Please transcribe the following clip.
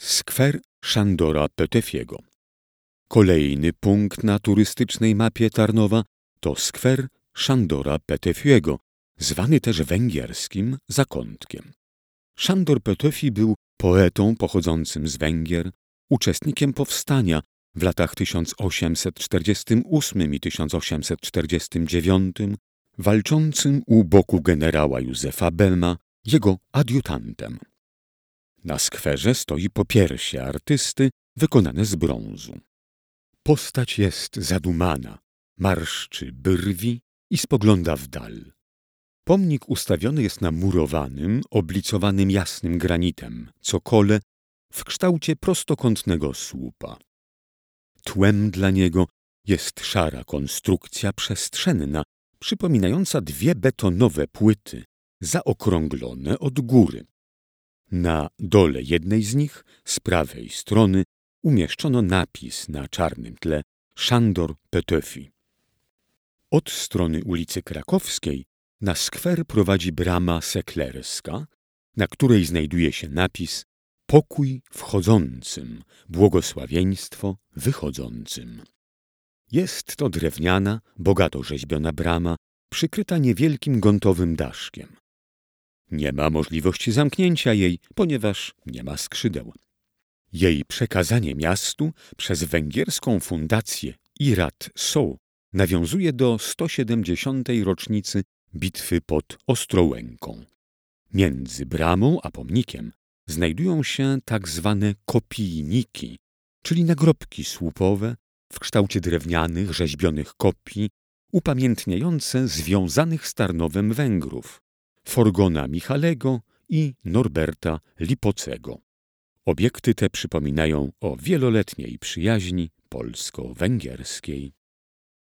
Skwer Sándora Petöfiego. Kolejny punkt na turystycznej mapie Tarnowa to skwer Sándora Petöfiego, zwany też węgierskim Zakątkiem. Sándor Petöfi był poetą pochodzącym z Węgier, uczestnikiem powstania w latach 1848 i 1849, walczącym u boku generała Józefa Bema, jego adiutantem. Na skwerze stoi popiersie artysty wykonane z brązu. Postać jest zadumana, marszczy brwi i spogląda w dal. Pomnik ustawiony jest na murowanym, oblicowanym jasnym granitem cokole w kształcie prostokątnego słupa. Tłem dla niego jest szara konstrukcja przestrzenna, przypominająca dwie betonowe płyty, zaokrąglone od góry. Na dole jednej z nich, z prawej strony, umieszczono napis na czarnym tle Sándor Petöfi. Od strony ulicy Krakowskiej na skwer prowadzi brama seklerska, na której znajduje się napis Pokój wchodzącym, błogosławieństwo wychodzącym. Jest to drewniana, bogato rzeźbiona brama, przykryta niewielkim gontowym daszkiem. Nie ma możliwości zamknięcia jej, ponieważ nie ma skrzydeł. Jej przekazanie miastu przez węgierską fundację Irat So nawiązuje do 170. rocznicy bitwy pod Ostrołęką. Między bramą a pomnikiem znajdują się tak zwane kopijniki, czyli nagrobki słupowe w kształcie drewnianych, rzeźbionych kopii, upamiętniające związanych z Tarnowem Węgrów, Forgona Michalego i Norberta Lipocego. Obiekty te przypominają o wieloletniej przyjaźni polsko-węgierskiej.